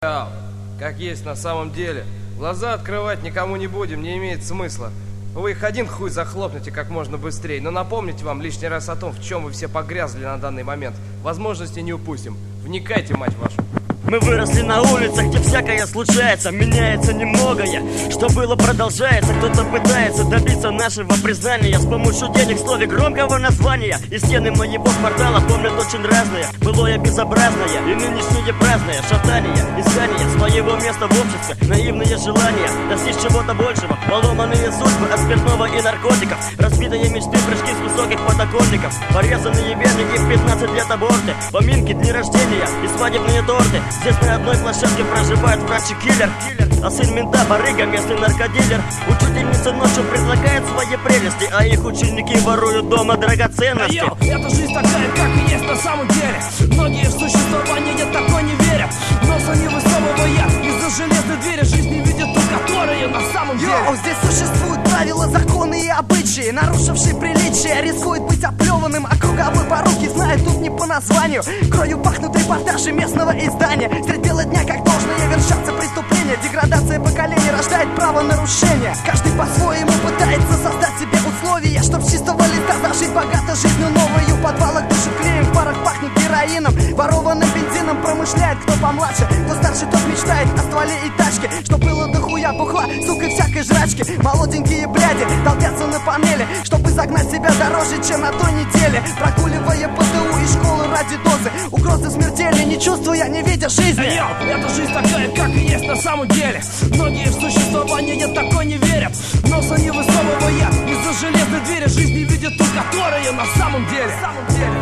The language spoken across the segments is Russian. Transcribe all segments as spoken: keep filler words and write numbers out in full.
Как есть на самом деле. Глаза открывать никому не будем, не имеет смысла. Вы их один хуй захлопните как можно быстрее. Но напомните вам лишний раз о том, в чем вы все погрязли на данный момент. Возможности не упустим. Вникайте, мать вашу. Мы выросли на улицах, где всякое случается. Меняется немногое, что было продолжается. Кто-то пытается добиться нашего признания с помощью денег, слов и громкого названия. И стены моего квартала помнят очень разные. Былое безобразное и нынешнее праздное шатание, искание своего места в обществе. Наивные желания достичь чего-то большего. Поломанные судьбы от спиртного и наркотиков. Разбитые мечты, прыжки с высоких подоконников. Порезанные вены и в пятнадцать лет аборты. Поминки, дни рождения и свадебные торты. Здесь на одной площадке проживает врач-киллер, а сын мента барыга, местный наркодилер. Учительница ночью предлагает свои прелести, а их ученики воруют дома драгоценности. Йо, эта жизнь такая, как и есть на самом деле. Многие в существование такой не верят, носа не высовывая из-за железной двери. Жизнь не видит ту, которая на самом деле. Йо, здесь существуют правила, законы и обычаи. Нарушивший приличие рискует быть оплеванным, а круговой поруки знает тут не по названию. Кровью пахнут репортажи местного издания. Средь бела дня, как должное вершатся преступления. Деградация поколений рождает правонарушения. Каждый по-своему пытается создать себе условия, чтоб с чистого листа зажить богато жизнью новую. В подвалах дышит клеем, в парах пахнет героином. Ворованным бензином промышляет кто помладше. Кто старше, тот мечтает о стволе и тачке. Что было дохуя бухла, сука, всякой жрачки. Молоденькие бляди толпятся на панели, чтобы загнать себя дороже, чем на той неделе. Прогуливая ПТУ и школу ради дозы. Угрозы смертели, не чувствуя, не видя жизни. Йо, эта жизнь такая, как и есть на самом деле. Многие в существование такой не верят, носа не высовывая из-за железной двери. Жизнь не видит ту, которая на самом деле. На самом деле.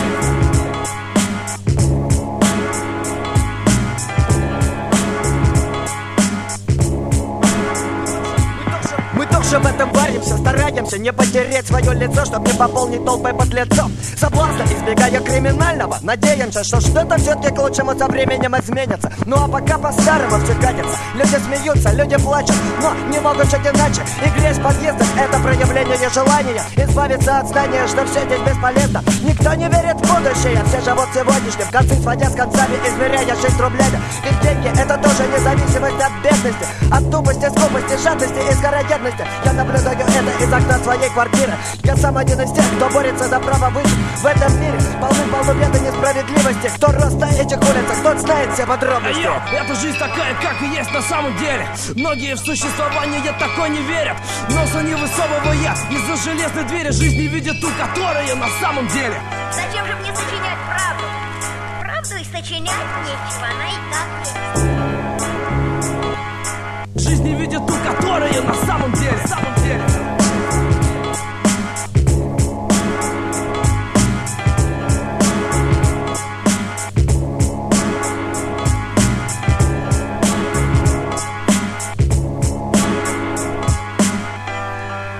В этом варимся, стараемся не потерять свое лицо, чтобы не пополнить толпой подлецов. Соблазна, избегая криминального, надеемся, что что-то все-таки к лучшему со временем изменится. Ну а пока по-старому все катится. Люди смеются, люди плачут, но не могут жить иначе. И грязь в подъездах — это проявление желания избавиться от знания, что все здесь бесполезно. Никто не верит в будущее, все живут сегодняшним, концы сводя с концами, измеряя жизнь рублями. Ведь деньги — это тоже независимость от бедности, от тупости, скупости, жадности и скородедности. Я наблюдаю это из окна своей квартиры. Я сам один из тех, кто борется за право выжить в этом мире. Полным-полно бед и несправедливости. Кто рос на этих улицах, тот знает все подробности. Йо, эта жизнь такая, как и есть на самом деле. Многие в существование такой не верят, носа не высовывая из-за железной двери. Жизнь не видит ту, которая на самом деле. Зачем же мне сочинять правду? Правду и сочинять нечего, она и так есть. Жизнь не видит ту, которая на самом деле.